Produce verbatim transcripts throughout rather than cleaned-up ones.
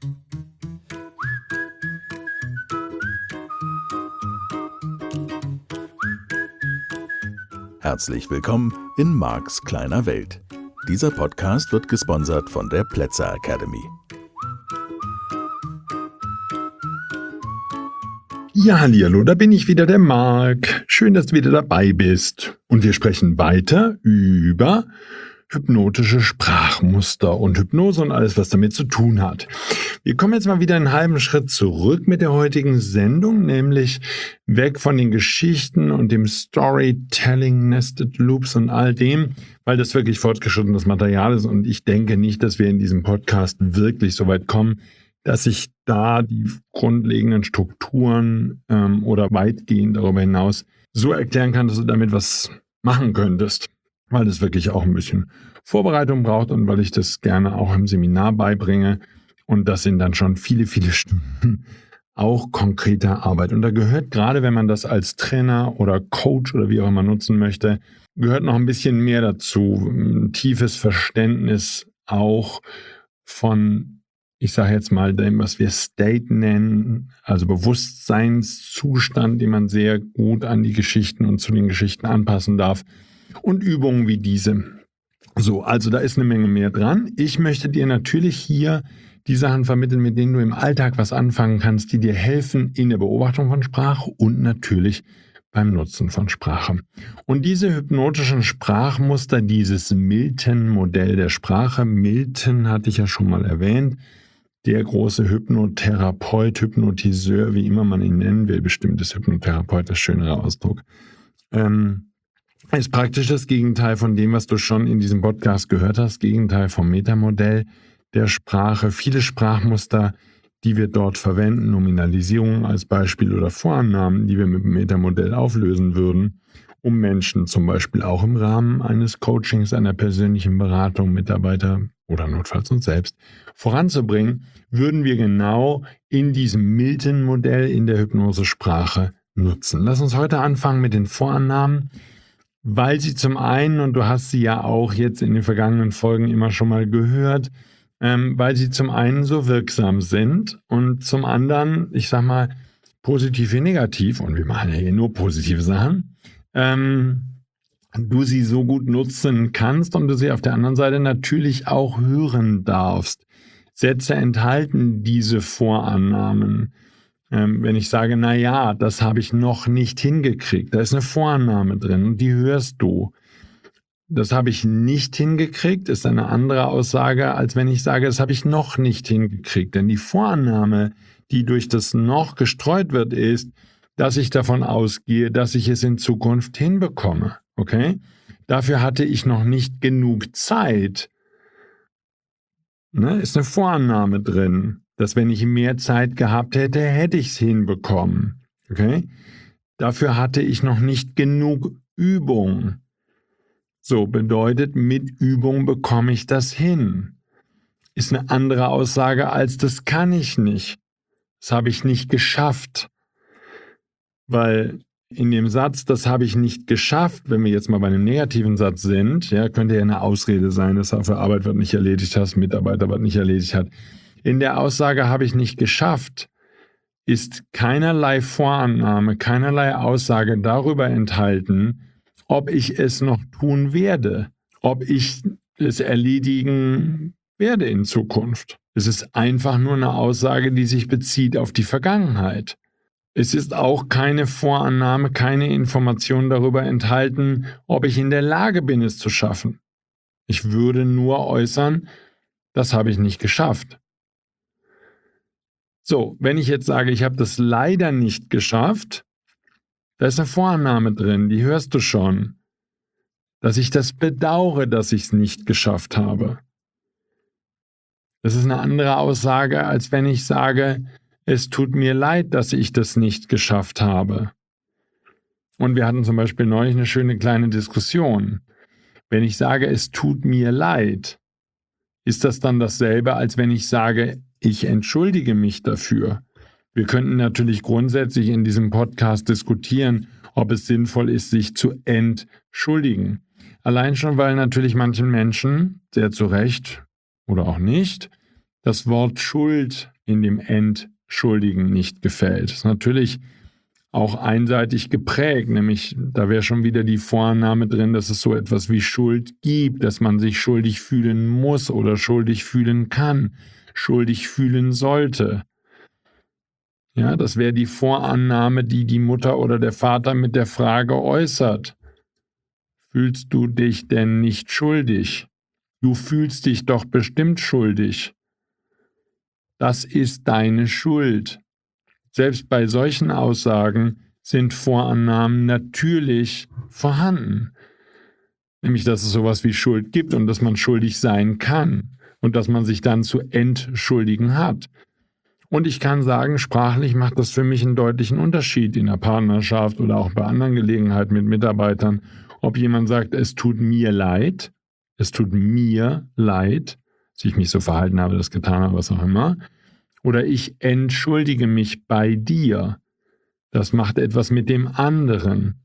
Herzlich willkommen in Marks kleiner Welt. Dieser Podcast wird gesponsert von der Plätzer Academy. Ja, hallihallo, da bin ich wieder, der Mark. Schön, dass du wieder dabei bist. Und wir sprechen weiter über hypnotische Sprachmuster und Hypnose und alles, was damit zu tun hat. Wir kommen jetzt mal wieder einen halben Schritt zurück mit der heutigen Sendung, nämlich weg von den Geschichten und dem Storytelling, Nested Loops und all dem, weil das wirklich fortgeschrittenes Material ist und ich denke nicht, dass wir in diesem Podcast wirklich so weit kommen, dass ich da die grundlegenden Strukturen ähm, oder weitgehend darüber hinaus so erklären kann, dass du damit was machen könntest, weil das wirklich auch ein bisschen Vorbereitung braucht und weil ich das gerne auch im Seminar beibringe und das sind dann schon viele, viele Stunden auch konkreter Arbeit. Und da gehört gerade, wenn man das als Trainer oder Coach oder wie auch immer nutzen möchte, gehört noch ein bisschen mehr dazu, ein tiefes Verständnis auch von, ich sage jetzt mal, dem, was wir State nennen, also Bewusstseinszustand, den man sehr gut an die Geschichten und zu den Geschichten anpassen darf und Übungen wie diese. So, also da ist eine Menge mehr dran. Ich möchte dir natürlich hier die Sachen vermitteln, mit denen du im Alltag was anfangen kannst, die dir helfen in der Beobachtung von Sprache und natürlich beim Nutzen von Sprache. Und diese hypnotischen Sprachmuster, dieses Milton-Modell der Sprache, Milton hatte ich ja schon mal erwähnt, der große Hypnotherapeut, Hypnotiseur, wie immer man ihn nennen will, bestimmt ist Hypnotherapeut der schönere Ausdruck, ähm, ist praktisch das Gegenteil von dem, was du schon in diesem Podcast gehört hast, Gegenteil vom Metamodell der Sprache. Viele Sprachmuster, die wir dort verwenden, Nominalisierung als Beispiel oder Vorannahmen, die wir mit dem Metamodell auflösen würden, um Menschen zum Beispiel auch im Rahmen eines Coachings, einer persönlichen Beratung, Mitarbeiter oder notfalls uns selbst voranzubringen, würden wir genau in diesem Milton-Modell in der Hypnosesprache nutzen. Lass uns heute anfangen mit den Vorannahmen, weil sie zum einen, und du hast sie ja auch jetzt in den vergangenen Folgen immer schon mal gehört, ähm, weil sie zum einen so wirksam sind und zum anderen, ich sag mal, positiv wie negativ, und wir machen ja hier nur positive Sachen, ähm, du sie so gut nutzen kannst und du sie auf der anderen Seite natürlich auch hören darfst. Sätze enthalten diese Vorannahmen. Ähm, wenn ich sage, na ja, das habe ich noch nicht hingekriegt, da ist eine Vorannahme drin und die hörst du. Das habe ich nicht hingekriegt, ist eine andere Aussage, als wenn ich sage, das habe ich noch nicht hingekriegt. Denn die Vorannahme, die durch das noch gestreut wird, ist, dass ich davon ausgehe, dass ich es in Zukunft hinbekomme. Okay? Dafür hatte ich noch nicht genug Zeit. Ne? Ist eine Vorannahme drin, dass wenn ich mehr Zeit gehabt hätte, hätte ich es hinbekommen. Okay? Dafür hatte ich noch nicht genug Übung. So, bedeutet, mit Übung bekomme ich das hin. Ist eine andere Aussage als, das kann ich nicht. Das habe ich nicht geschafft. Weil in dem Satz, das habe ich nicht geschafft, wenn wir jetzt mal bei einem negativen Satz sind, ja, könnte ja eine Ausrede sein, dass er für Arbeit was nicht erledigt hat, Mitarbeiter was nicht erledigt hat. In der Aussage habe ich nicht geschafft, ist keinerlei Vorannahme, keinerlei Aussage darüber enthalten, ob ich es noch tun werde, ob ich es erledigen werde in Zukunft. Es ist einfach nur eine Aussage, die sich bezieht auf die Vergangenheit. Es ist auch keine Vorannahme, keine Information darüber enthalten, ob ich in der Lage bin, es zu schaffen. Ich würde nur äußern, das habe ich nicht geschafft. So, wenn ich jetzt sage, ich habe das leider nicht geschafft, da ist eine Vorannahme drin, die hörst du schon. Dass ich das bedauere, dass ich es nicht geschafft habe. Das ist eine andere Aussage, als wenn ich sage, es tut mir leid, dass ich das nicht geschafft habe. Und wir hatten zum Beispiel neulich eine schöne kleine Diskussion. Wenn ich sage, es tut mir leid, ist das dann dasselbe, als wenn ich sage, ich entschuldige mich dafür. Wir könnten natürlich grundsätzlich in diesem Podcast diskutieren, ob es sinnvoll ist, sich zu entschuldigen. Allein schon, weil natürlich manchen Menschen, sehr zu Recht oder auch nicht, das Wort Schuld in dem Entschuldigen nicht gefällt. Das ist natürlich auch einseitig geprägt, nämlich da wäre schon wieder die Vorannahme drin, dass es so etwas wie Schuld gibt, dass man sich schuldig fühlen muss oder schuldig fühlen kann, schuldig fühlen sollte. Ja, das wäre die Vorannahme, die die Mutter oder der Vater mit der Frage äußert. Fühlst du dich denn nicht schuldig? Du fühlst dich doch bestimmt schuldig. Das ist deine Schuld. Selbst bei solchen Aussagen sind Vorannahmen natürlich vorhanden. Nämlich, dass es sowas wie Schuld gibt und dass man schuldig sein kann und dass man sich dann zu entschuldigen hat. Und ich kann sagen, sprachlich macht das für mich einen deutlichen Unterschied in der Partnerschaft oder auch bei anderen Gelegenheiten mit Mitarbeitern, ob jemand sagt, es tut mir leid, es tut mir leid, dass ich mich so verhalten habe, das getan habe, was auch immer, oder ich entschuldige mich bei dir. Das macht etwas mit dem anderen.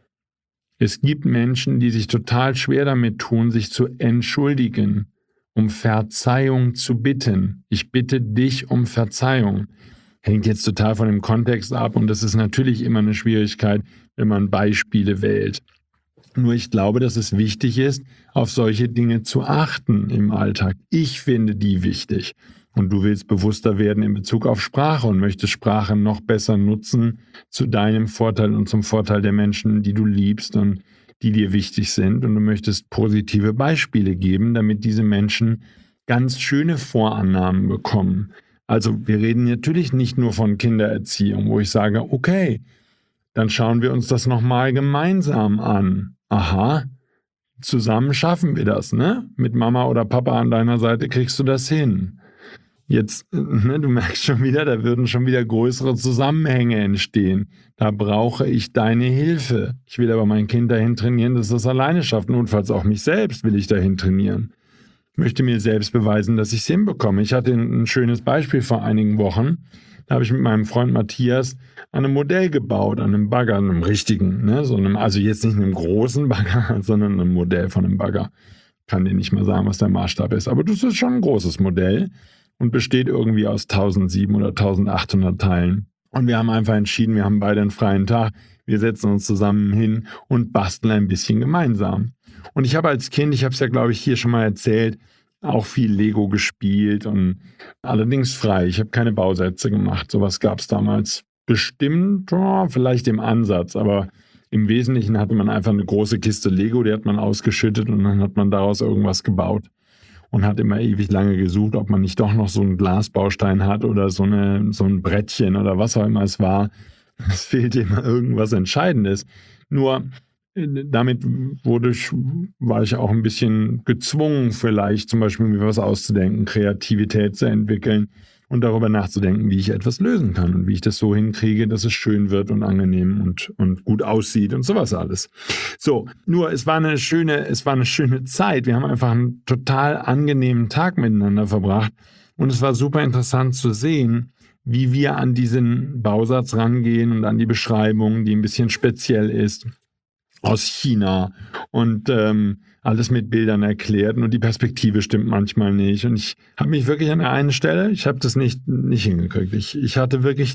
Es gibt Menschen, die sich total schwer damit tun, sich zu entschuldigen, um Verzeihung zu bitten. Ich bitte dich um Verzeihung. Hängt jetzt total von dem Kontext ab und das ist natürlich immer eine Schwierigkeit, wenn man Beispiele wählt. Nur ich glaube, dass es wichtig ist, auf solche Dinge zu achten im Alltag. Ich finde die wichtig. Und du willst bewusster werden in Bezug auf Sprache und möchtest Sprache noch besser nutzen zu deinem Vorteil und zum Vorteil der Menschen, die du liebst und die dir wichtig sind. Und du möchtest positive Beispiele geben, damit diese Menschen ganz schöne Vorannahmen bekommen. Also wir reden natürlich nicht nur von Kindererziehung, wo ich sage, okay, dann schauen wir uns das nochmal gemeinsam an. Aha, zusammen schaffen wir das, ne? Mit Mama oder Papa an deiner Seite kriegst du das hin. Jetzt, ne, du merkst schon wieder, da würden schon wieder größere Zusammenhänge entstehen. Da brauche ich deine Hilfe. Ich will aber mein Kind dahin trainieren, dass es das alleine schafft. Notfalls auch mich selbst will ich dahin trainieren. Ich möchte mir selbst beweisen, dass ich es hinbekomme. Ich hatte ein schönes Beispiel vor einigen Wochen. Da habe ich mit meinem Freund Matthias an einem Modell gebaut, an einem Bagger, einem richtigen, ne, so einem, also jetzt nicht einem großen Bagger, sondern einem Modell von einem Bagger. Kann dir nicht mal sagen, was der Maßstab ist, aber das ist schon ein großes Modell und besteht irgendwie aus tausendsiebenhundert oder eintausendachthundert Teilen. Und wir haben einfach entschieden, wir haben beide einen freien Tag, wir setzen uns zusammen hin und basteln ein bisschen gemeinsam. Und ich habe als Kind, ich habe es ja glaube ich hier schon mal erzählt, auch viel Lego gespielt und allerdings frei. Ich habe keine Bausätze gemacht. Sowas gab es damals bestimmt, oh, vielleicht im Ansatz, aber im Wesentlichen hatte man einfach eine große Kiste Lego, die hat man ausgeschüttet und dann hat man daraus irgendwas gebaut und hat immer ewig lange gesucht, ob man nicht doch noch so einen Glasbaustein hat oder so, eine, so ein Brettchen oder was auch immer es war. Es fehlte immer irgendwas Entscheidendes. Nur damit wurde ich, war ich auch ein bisschen gezwungen, vielleicht zum Beispiel mir was auszudenken, Kreativität zu entwickeln und darüber nachzudenken, wie ich etwas lösen kann und wie ich das so hinkriege, dass es schön wird und angenehm und, und gut aussieht und sowas alles. So, nur es war eine schöne, es war eine schöne Zeit. Wir haben einfach einen total angenehmen Tag miteinander verbracht und es war super interessant zu sehen, wie wir an diesen Bausatz rangehen und an die Beschreibung, die ein bisschen speziell ist, aus China und ähm, alles mit Bildern erklärt und die Perspektive stimmt manchmal nicht und ich habe mich wirklich an der einen Stelle, ich habe das nicht, nicht hingekriegt, ich, ich hatte wirklich,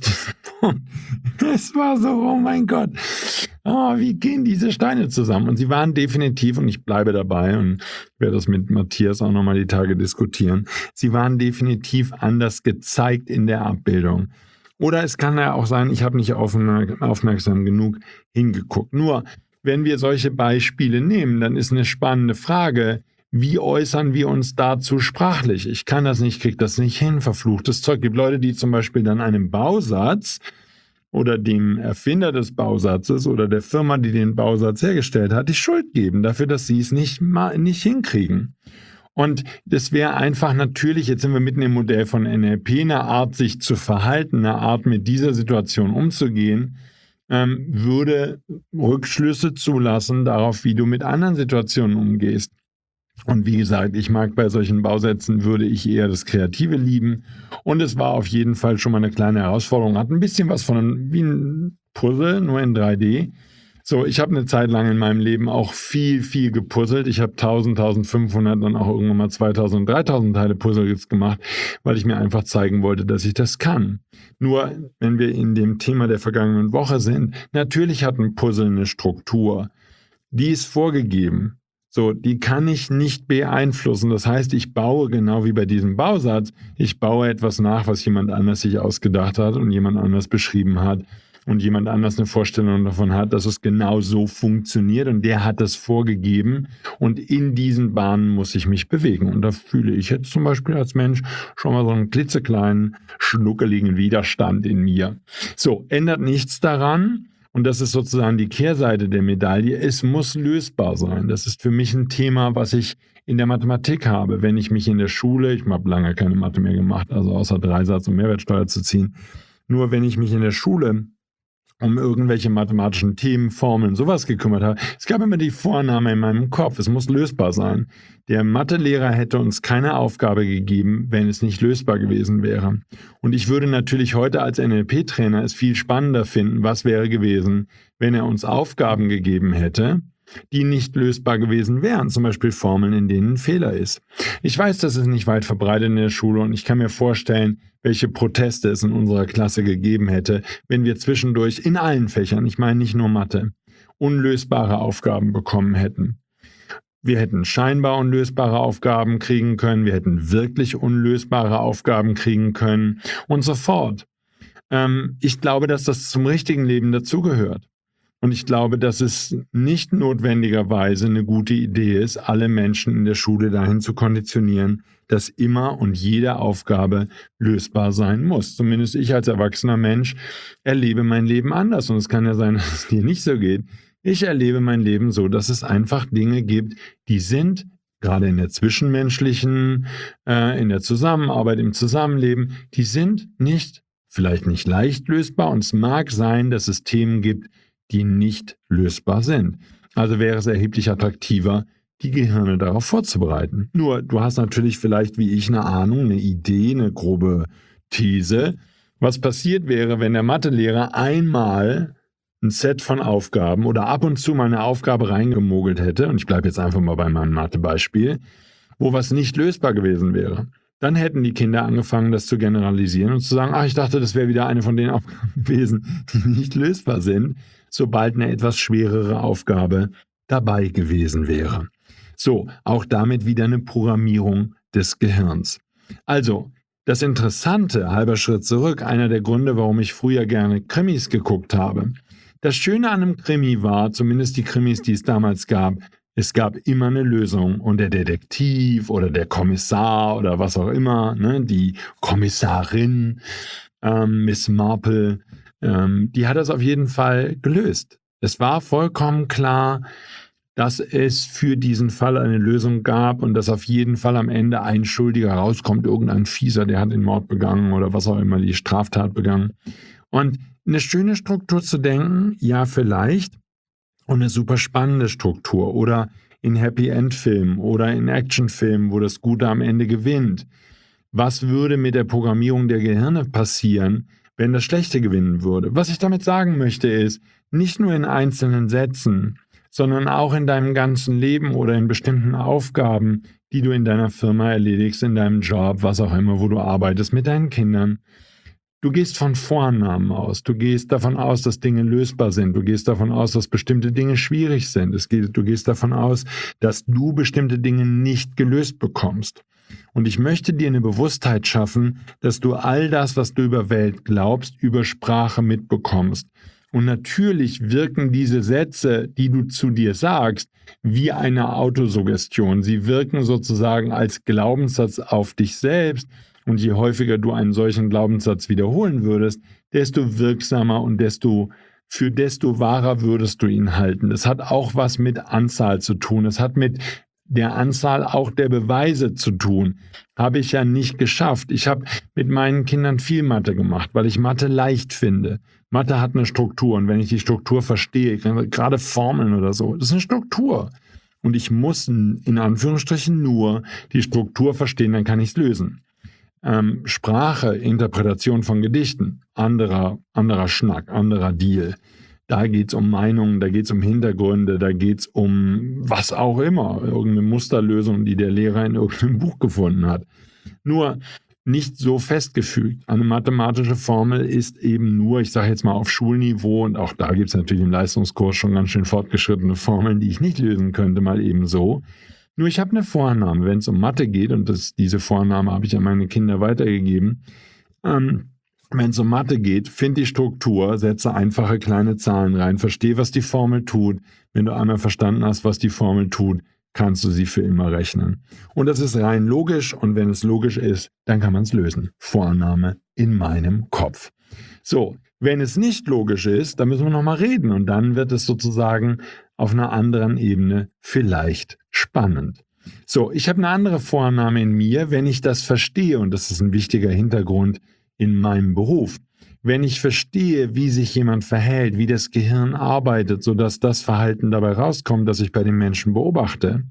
es war so, oh mein Gott, oh, wie gehen diese Steine zusammen und sie waren definitiv, und ich bleibe dabei und werde das mit Matthias auch nochmal die Tage diskutieren, sie waren definitiv anders gezeigt in der Abbildung. Oder es kann ja auch sein, ich habe nicht aufmerksam genug hingeguckt, nur wenn wir solche Beispiele nehmen, dann ist eine spannende Frage, wie äußern wir uns dazu sprachlich? Ich kann das nicht, kriege das nicht hin, verfluchtes Zeug. Es gibt Leute, die zum Beispiel dann einem Bausatz oder dem Erfinder des Bausatzes oder der Firma, die den Bausatz hergestellt hat, die Schuld geben dafür, dass sie es nicht, mal, nicht hinkriegen. Und das wäre einfach natürlich, jetzt sind wir mitten im Modell von N L P, eine Art, sich zu verhalten, eine Art, mit dieser Situation umzugehen, Ähm, würde Rückschlüsse zulassen darauf, wie du mit anderen Situationen umgehst. Und wie gesagt, ich mag bei solchen Bausätzen, würde ich eher das Kreative lieben. Und es war auf jeden Fall schon mal eine kleine Herausforderung. Hat ein bisschen was von einem, wie ein Puzzle, nur in drei D. So, ich habe eine Zeit lang in meinem Leben auch viel, viel gepuzzelt. Ich habe tausend, tausendfünfhundert, dann auch irgendwann mal zweitausend, dreitausend Teile Puzzles gemacht, weil ich mir einfach zeigen wollte, dass ich das kann. Nur, wenn wir in dem Thema der vergangenen Woche sind, natürlich hat ein Puzzle eine Struktur. Die ist vorgegeben. So, die kann ich nicht beeinflussen. Das heißt, ich baue genau wie bei diesem Bausatz, ich baue etwas nach, was jemand anders sich ausgedacht hat und jemand anders beschrieben hat. Und jemand anders eine Vorstellung davon hat, dass es genau so funktioniert und der hat das vorgegeben und in diesen Bahnen muss ich mich bewegen. Und da fühle ich jetzt zum Beispiel als Mensch schon mal so einen klitzekleinen, schnuckeligen Widerstand in mir. So, ändert nichts daran und das ist sozusagen die Kehrseite der Medaille. Es muss lösbar sein. Das ist für mich ein Thema, was ich in der Mathematik habe. Wenn ich mich in der Schule, ich habe lange keine Mathe mehr gemacht, also außer Dreisatz und Mehrwertsteuer zu ziehen, nur wenn ich mich in der Schule um irgendwelche mathematischen Themen, Formeln, sowas gekümmert habe. Es gab immer die Vorannahme in meinem Kopf, es muss lösbar sein. Der Mathelehrer hätte uns keine Aufgabe gegeben, wenn es nicht lösbar gewesen wäre. Und ich würde natürlich heute als N L P-Trainer es viel spannender finden, was wäre gewesen, wenn er uns Aufgaben gegeben hätte, die nicht lösbar gewesen wären, zum Beispiel Formeln, in denen ein Fehler ist. Ich weiß, das ist nicht weit verbreitet in der Schule und ich kann mir vorstellen, welche Proteste es in unserer Klasse gegeben hätte, wenn wir zwischendurch in allen Fächern, ich meine nicht nur Mathe, unlösbare Aufgaben bekommen hätten. Wir hätten scheinbar unlösbare Aufgaben kriegen können, wir hätten wirklich unlösbare Aufgaben kriegen können und so fort. Ähm, ich glaube, dass das zum richtigen Leben dazugehört. Und ich glaube, dass es nicht notwendigerweise eine gute Idee ist, alle Menschen in der Schule dahin zu konditionieren, dass immer und jede Aufgabe lösbar sein muss. Zumindest ich als erwachsener Mensch erlebe mein Leben anders. Und es kann ja sein, dass es dir nicht so geht. Ich erlebe mein Leben so, dass es einfach Dinge gibt, die sind, gerade in der zwischenmenschlichen, äh, in der Zusammenarbeit, im Zusammenleben, die sind nicht, vielleicht nicht leicht lösbar. Und es mag sein, dass es Themen gibt, die nicht lösbar sind. Also wäre es erheblich attraktiver, die Gehirne darauf vorzubereiten. Nur, du hast natürlich vielleicht wie ich eine Ahnung, eine Idee, eine grobe These. Was passiert wäre, wenn der Mathelehrer einmal ein Set von Aufgaben oder ab und zu mal eine Aufgabe reingemogelt hätte, und ich bleibe jetzt einfach mal bei meinem Mathebeispiel, wo was nicht lösbar gewesen wäre. Dann hätten die Kinder angefangen, das zu generalisieren und zu sagen, ach, ich dachte, das wäre wieder eine von den Aufgaben gewesen, die nicht lösbar sind, sobald eine etwas schwerere Aufgabe dabei gewesen wäre. So, auch damit wieder eine Programmierung des Gehirns. Also, das Interessante, halber Schritt zurück, einer der Gründe, warum ich früher gerne Krimis geguckt habe. Das Schöne an einem Krimi war, zumindest die Krimis, die es damals gab, es gab immer eine Lösung und der Detektiv oder der Kommissar oder was auch immer, ne, die Kommissarin, ähm, Miss Marple, ähm, die hat das auf jeden Fall gelöst. Es war vollkommen klar, dass es für diesen Fall eine Lösung gab und dass auf jeden Fall am Ende ein Schuldiger rauskommt, irgendein Fieser, der hat den Mord begangen oder was auch immer, die Straftat begangen. Und eine schöne Struktur zu denken, ja vielleicht, und eine super spannende Struktur oder in Happy-End-Filmen oder in Actionfilmen, wo das Gute am Ende gewinnt. Was würde mit der Programmierung der Gehirne passieren, wenn das Schlechte gewinnen würde? Was ich damit sagen möchte ist, nicht nur in einzelnen Sätzen, sondern auch in deinem ganzen Leben oder in bestimmten Aufgaben, die du in deiner Firma erledigst, in deinem Job, was auch immer, wo du arbeitest, mit deinen Kindern. Du gehst von Vorannahmen aus. Du gehst davon aus, dass Dinge lösbar sind. Du gehst davon aus, dass bestimmte Dinge schwierig sind. Es geht, du gehst davon aus, dass du bestimmte Dinge nicht gelöst bekommst. Und ich möchte dir eine Bewusstheit schaffen, dass du all das, was du über Welt glaubst, über Sprache mitbekommst. Und natürlich wirken diese Sätze, die du zu dir sagst, wie eine Autosuggestion. Sie wirken sozusagen als Glaubenssatz auf dich selbst. Und je häufiger du einen solchen Glaubenssatz wiederholen würdest, desto wirksamer und desto für desto wahrer würdest du ihn halten. Das hat auch was mit Anzahl zu tun. Es hat mit der Anzahl auch der Beweise zu tun. Habe ich ja nicht geschafft. Ich habe mit meinen Kindern viel Mathe gemacht, weil ich Mathe leicht finde. Mathe hat eine Struktur und wenn ich die Struktur verstehe, gerade Formeln oder so, das ist eine Struktur. Und ich muss in Anführungsstrichen nur die Struktur verstehen, dann kann ich es lösen. Ähm, Sprache, Interpretation von Gedichten, anderer, anderer Schnack, anderer Deal. Da geht es um Meinungen, da geht es um Hintergründe, da geht es um was auch immer, irgendeine Musterlösung, die der Lehrer in irgendeinem Buch gefunden hat. Nur nicht so festgefügt. Eine mathematische Formel ist eben nur, ich sage jetzt mal auf Schulniveau, und auch da gibt es natürlich im Leistungskurs schon ganz schön fortgeschrittene Formeln, die ich nicht lösen könnte, mal eben so. Nur ich habe eine Vorannahme, wenn es um Mathe geht, und das, diese Vorannahme habe ich an meine Kinder weitergegeben. Ähm, wenn es um Mathe geht, find die Struktur, setze einfache kleine Zahlen rein, verstehe, was die Formel tut. Wenn du einmal verstanden hast, was die Formel tut, kannst du sie für immer rechnen. Und das ist rein logisch, und wenn es logisch ist, dann kann man es lösen. Vorannahme in meinem Kopf. So, wenn es nicht logisch ist, dann müssen wir nochmal reden, und dann wird es sozusagen auf einer anderen Ebene vielleicht spannend. So, ich habe eine andere Vorannahme in mir, wenn ich das verstehe, und das ist ein wichtiger Hintergrund in meinem Beruf. Wenn ich verstehe, wie sich jemand verhält, wie das Gehirn arbeitet, sodass das Verhalten dabei rauskommt, das ich bei den Menschen beobachte,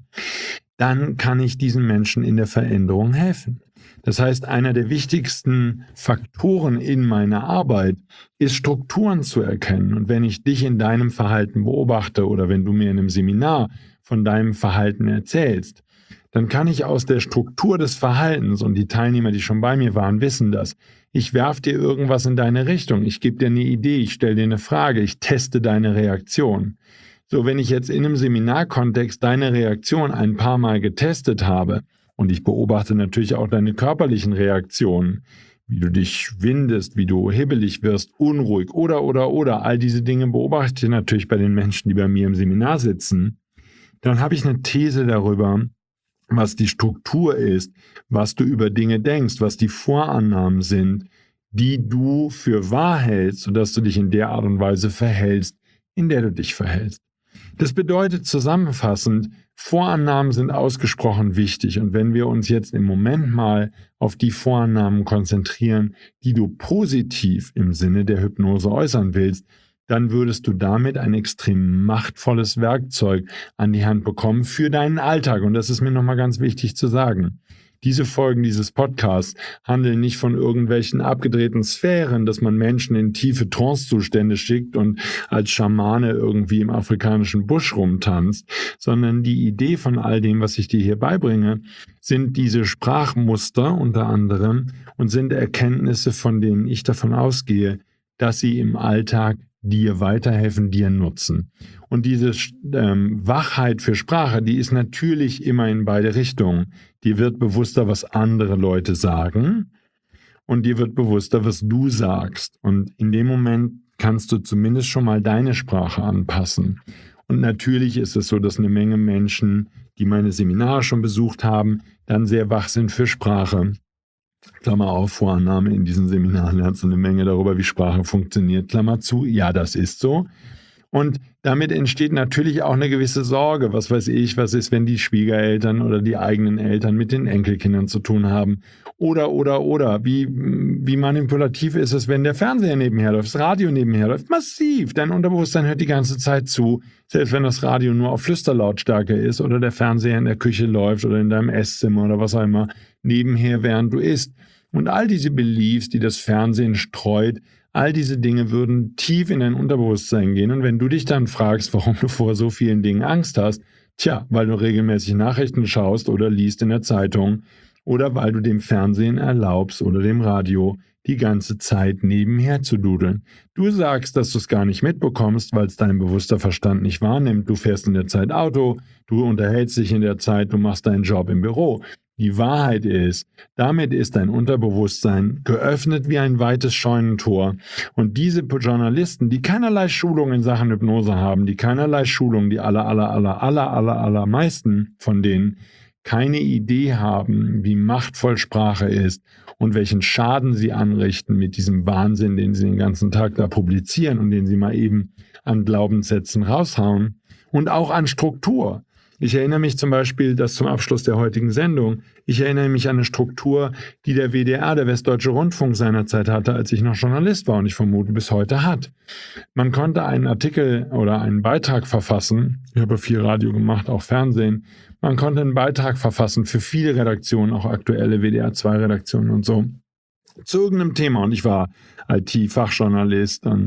dann kann ich diesen Menschen in der Veränderung helfen. Das heißt, einer der wichtigsten Faktoren in meiner Arbeit ist, Strukturen zu erkennen. Und wenn ich dich in deinem Verhalten beobachte oder wenn du mir in einem Seminar von deinem Verhalten erzählst, dann kann ich aus der Struktur des Verhaltens, und die Teilnehmer, die schon bei mir waren, wissen das, ich werfe dir irgendwas in deine Richtung, ich gebe dir eine Idee, ich stelle dir eine Frage, ich teste deine Reaktion. So, wenn ich jetzt in einem Seminarkontext deine Reaktion ein paar Mal getestet habe, und ich beobachte natürlich auch deine körperlichen Reaktionen, wie du dich windest, wie du hibbelig wirst, unruhig oder, oder, oder, all diese Dinge beobachte ich natürlich bei den Menschen, die bei mir im Seminar sitzen, dann habe ich eine These darüber, was die Struktur ist, was du über Dinge denkst, was die Vorannahmen sind, die du für wahr hältst, sodass du dich in der Art und Weise verhältst, in der du dich verhältst. Das bedeutet zusammenfassend, Vorannahmen sind ausgesprochen wichtig, und wenn wir uns jetzt im Moment mal auf die Vorannahmen konzentrieren, die du positiv im Sinne der Hypnose äußern willst, dann würdest du damit ein extrem machtvolles Werkzeug an die Hand bekommen für deinen Alltag. Und das ist mir nochmal ganz wichtig zu sagen. Diese Folgen dieses Podcasts handeln nicht von irgendwelchen abgedrehten Sphären, dass man Menschen in tiefe Trancezustände schickt und als Schamane irgendwie im afrikanischen Busch rumtanzt, sondern die Idee von all dem, was ich dir hier beibringe, sind diese Sprachmuster unter anderem und sind Erkenntnisse, von denen ich davon ausgehe, dass sie im Alltag dir weiterhelfen, dir nutzen. Und diese ähm, Wachheit für Sprache, die ist natürlich immer in beide Richtungen. Dir wird bewusster, was andere Leute sagen, und dir wird bewusster, was du sagst. Und in dem Moment kannst du zumindest schon mal deine Sprache anpassen. Und natürlich ist es so, dass eine Menge Menschen, die meine Seminare schon besucht haben, dann sehr wach sind für Sprache. Klammer auf, Vorannahme, in diesen Seminaren lernst du eine Menge darüber, wie Sprache funktioniert, Klammer zu, ja, das ist so. Und damit entsteht natürlich auch eine gewisse Sorge, was weiß ich, was ist, wenn die Schwiegereltern oder die eigenen Eltern mit den Enkelkindern zu tun haben. Oder, oder, oder, wie, wie manipulativ ist es, wenn der Fernseher nebenher läuft, das Radio nebenher läuft? Massiv, dein Unterbewusstsein hört die ganze Zeit zu, selbst wenn das Radio nur auf Flüsterlautstärke ist oder der Fernseher in der Küche läuft oder in deinem Esszimmer oder was auch immer, nebenher, während du isst. Und all diese Beliefs, die das Fernsehen streut, all diese Dinge würden tief in dein Unterbewusstsein gehen. Und wenn du dich dann fragst, warum du vor so vielen Dingen Angst hast, tja, weil du regelmäßig Nachrichten schaust oder liest in der Zeitung oder weil du dem Fernsehen erlaubst oder dem Radio die ganze Zeit nebenher zu dudeln. Du sagst, dass du es gar nicht mitbekommst, weil es dein bewusster Verstand nicht wahrnimmt. Du fährst in der Zeit Auto, du unterhältst dich in der Zeit, du machst deinen Job im Büro. Die Wahrheit ist, damit ist dein Unterbewusstsein geöffnet wie ein weites Scheunentor. Und diese Journalisten, die keinerlei Schulung in Sachen Hypnose haben, die keinerlei Schulung, die aller, aller, aller, aller, aller, aller meisten von denen keine Idee haben, wie machtvoll Sprache ist und welchen Schaden sie anrichten mit diesem Wahnsinn, den sie den ganzen Tag da publizieren und den sie mal eben an Glaubenssätzen raushauen und auch an Struktur. Ich erinnere mich zum Beispiel, das zum Abschluss der heutigen Sendung, ich erinnere mich an eine Struktur, die der W D R, der Westdeutsche Rundfunk, seinerzeit hatte, als ich noch Journalist war und ich vermute bis heute hat. Man konnte einen Artikel oder einen Beitrag verfassen, ich habe viel Radio gemacht, auch Fernsehen, man konnte einen Beitrag verfassen für viele Redaktionen, auch aktuelle W D R zwei Redaktionen und so, zu irgendeinem Thema. Und ich war I T-Fachjournalist und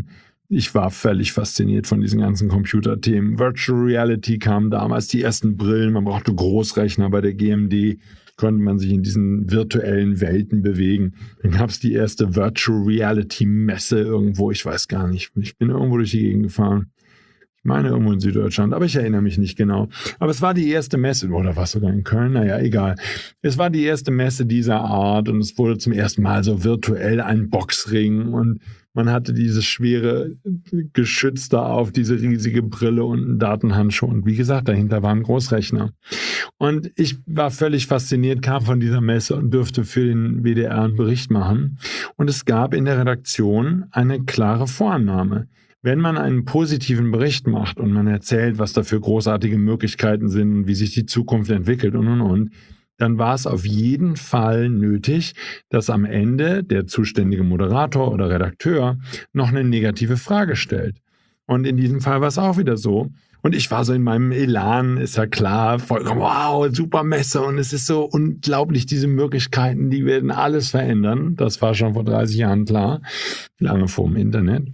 ich war völlig fasziniert von diesen ganzen Computerthemen. Virtual Reality kam damals, die ersten Brillen, man brauchte Großrechner bei der G M D, konnte man sich in diesen virtuellen Welten bewegen. Dann gab es die erste Virtual Reality Messe irgendwo, ich weiß gar nicht, ich bin irgendwo durch die Gegend gefahren. Ich meine irgendwo in Süddeutschland, aber ich erinnere mich nicht genau. Aber es war die erste Messe, oder war es sogar in Köln? Naja, egal. Es war die erste Messe dieser Art und es wurde zum ersten Mal so virtuell ein Boxring und man hatte dieses schwere Geschütz da auf, diese riesige Brille und einen Datenhandschuh. Und wie gesagt, dahinter war ein Großrechner. Und ich war völlig fasziniert, kam von dieser Messe und durfte für den W D R einen Bericht machen. Und es gab in der Redaktion eine klare Vorannahme. Wenn man einen positiven Bericht macht und man erzählt, was da für großartige Möglichkeiten sind und wie sich die Zukunft entwickelt und, und, und, dann war es auf jeden Fall nötig, dass am Ende der zuständige Moderator oder Redakteur noch eine negative Frage stellt. Und in diesem Fall war es auch wieder so. Und ich war so in meinem Elan, ist ja klar, vollkommen, wow, super Messe und es ist so unglaublich, diese Möglichkeiten, die werden alles verändern. Das war schon vor dreißig Jahren klar, lange vor dem Internet.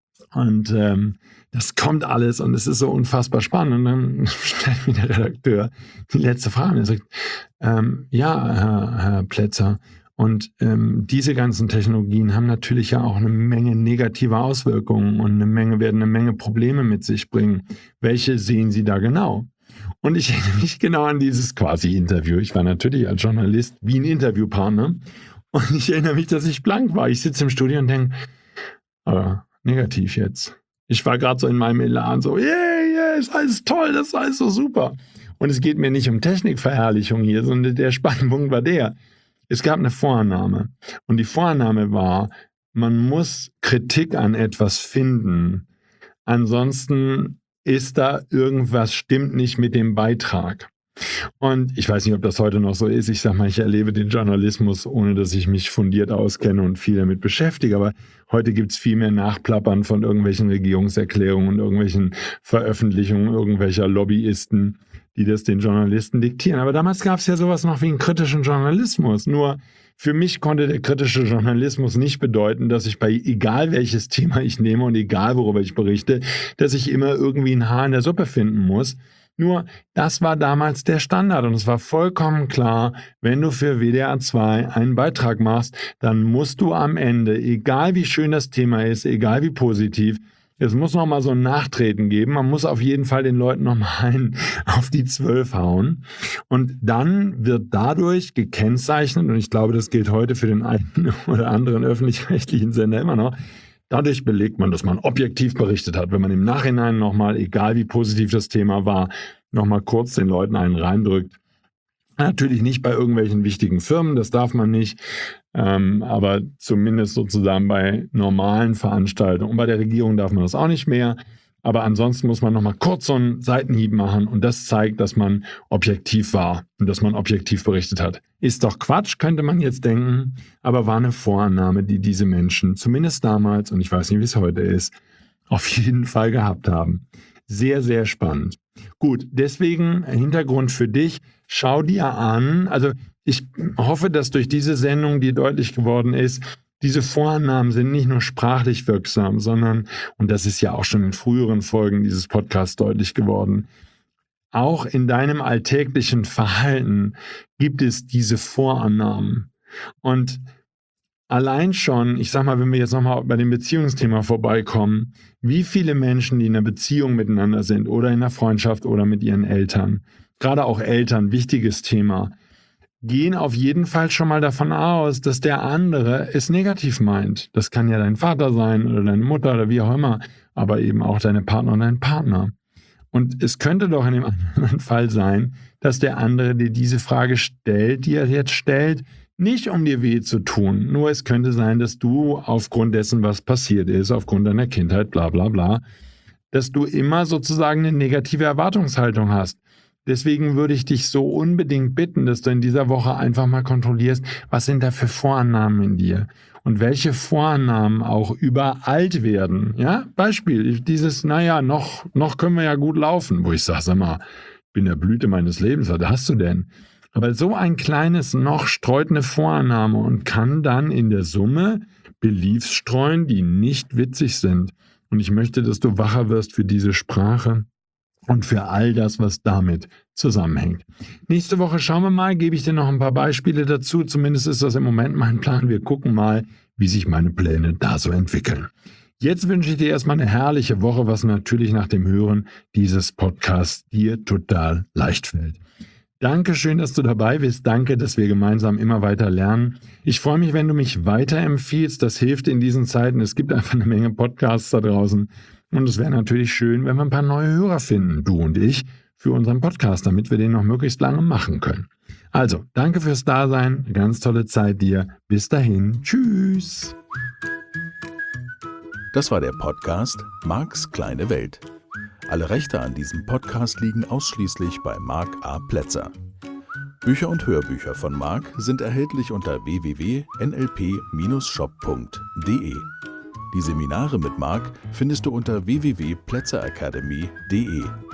Und ähm, das kommt alles und es ist so unfassbar spannend. Und dann stellt mir der Redakteur die letzte Frage und er sagt, ähm, ja, Herr, Herr Plätzer, und ähm, diese ganzen Technologien haben natürlich ja auch eine Menge negative Auswirkungen und eine Menge werden eine Menge Probleme mit sich bringen. Welche sehen Sie da genau? Und ich erinnere mich genau an dieses quasi Interview. Ich war natürlich als Journalist wie ein Interviewpartner und ich erinnere mich, dass ich blank war. Ich sitze im Studio und denke, aber negativ jetzt. Ich war gerade so in meinem Elan, so, yeah, yeah, ist alles toll, das ist alles so super. Und es geht mir nicht um Technikverherrlichung hier, sondern der Spannpunkt war der. Es gab eine Vorannahme. Und die Vorannahme war, man muss Kritik an etwas finden. Ansonsten ist da irgendwas, stimmt nicht mit dem Beitrag. Und ich weiß nicht, ob das heute noch so ist. Ich sag mal, ich erlebe den Journalismus, ohne dass ich mich fundiert auskenne und viel damit beschäftige. Aber heute gibt es viel mehr Nachplappern von irgendwelchen Regierungserklärungen und irgendwelchen Veröffentlichungen irgendwelcher Lobbyisten, die das den Journalisten diktieren. Aber damals gab es ja sowas noch wie einen kritischen Journalismus. Nur für mich konnte der kritische Journalismus nicht bedeuten, dass ich bei egal welches Thema ich nehme und egal worüber ich berichte, dass ich immer irgendwie ein Haar in der Suppe finden muss. Nur, das war damals der Standard und es war vollkommen klar, wenn du für W D R zwei einen Beitrag machst, dann musst du am Ende, egal wie schön das Thema ist, egal wie positiv, es muss nochmal so ein Nachtreten geben, man muss auf jeden Fall den Leuten nochmal einen auf die Zwölf hauen und dann wird dadurch gekennzeichnet, und ich glaube, das gilt heute für den einen oder anderen öffentlich-rechtlichen Sender immer noch, dadurch belegt man, dass man objektiv berichtet hat, wenn man im Nachhinein nochmal, egal wie positiv das Thema war, nochmal kurz den Leuten einen reindrückt. Natürlich nicht bei irgendwelchen wichtigen Firmen, das darf man nicht, ähm, aber zumindest sozusagen bei normalen Veranstaltungen. Und bei der Regierung darf man das auch nicht mehr. Aber ansonsten muss man nochmal kurz so einen Seitenhieb machen und das zeigt, dass man objektiv war und dass man objektiv berichtet hat. Ist doch Quatsch, könnte man jetzt denken, aber war eine Vorannahme, die diese Menschen zumindest damals, und ich weiß nicht, wie es heute ist, auf jeden Fall gehabt haben. Sehr, sehr spannend. Gut, deswegen Hintergrund für dich, schau dir an, also ich hoffe, dass durch diese Sendung dir deutlich geworden ist, diese Vorannahmen sind nicht nur sprachlich wirksam, sondern, und das ist ja auch schon in früheren Folgen dieses Podcasts deutlich geworden, auch in deinem alltäglichen Verhalten gibt es diese Vorannahmen. Und allein schon, ich sag mal, wenn wir jetzt nochmal bei dem Beziehungsthema vorbeikommen, wie viele Menschen, die in einer Beziehung miteinander sind oder in einer Freundschaft oder mit ihren Eltern, gerade auch Eltern, wichtiges Thema, gehen auf jeden Fall schon mal davon aus, dass der andere es negativ meint. Das kann ja dein Vater sein oder deine Mutter oder wie auch immer, aber eben auch deine Partner und dein Partner. Und es könnte doch in dem anderen Fall sein, dass der andere dir diese Frage stellt, die er jetzt stellt, nicht um dir weh zu tun. Nur es könnte sein, dass du aufgrund dessen, was passiert ist, aufgrund deiner Kindheit, bla bla bla, dass du immer sozusagen eine negative Erwartungshaltung hast. Deswegen würde ich dich so unbedingt bitten, dass du in dieser Woche einfach mal kontrollierst, was sind da für Vorannahmen in dir und welche Vorannahmen auch überalt werden. Ja, Beispiel, dieses, naja, noch, noch können wir ja gut laufen, wo ich sage, sag mal, ich bin in der Blüte meines Lebens, was hast du denn? Aber so ein kleines Noch streut eine Vorannahme und kann dann in der Summe Beliefs streuen, die nicht witzig sind. Und ich möchte, dass du wacher wirst für diese Sprache und für all das, was damit zusammenhängt. Nächste Woche schauen wir mal, gebe ich dir noch ein paar Beispiele dazu. Zumindest ist das im Moment mein Plan. Wir gucken mal, wie sich meine Pläne da so entwickeln. Jetzt wünsche ich dir erstmal eine herrliche Woche, was natürlich nach dem Hören dieses Podcasts dir total leicht fällt. Danke schön, dass du dabei bist. Danke, dass wir gemeinsam immer weiter lernen. Ich freue mich, wenn du mich weiterempfiehlst. Das hilft in diesen Zeiten. Es gibt einfach eine Menge Podcasts da draußen. Und es wäre natürlich schön, wenn wir ein paar neue Hörer finden, du und ich, für unseren Podcast, damit wir den noch möglichst lange machen können. Also, danke fürs Dasein. Eine ganz tolle Zeit dir. Bis dahin. Tschüss. Das war der Podcast Marks kleine Welt. Alle Rechte an diesem Podcast liegen ausschließlich bei Mark A. Plätzer. Bücher und Hörbücher von Mark sind erhältlich unter w w w punkt n l p Bindestrich shop punkt d e. Die Seminare mit Mark findest du unter w w w punkt plätzer academy punkt d e.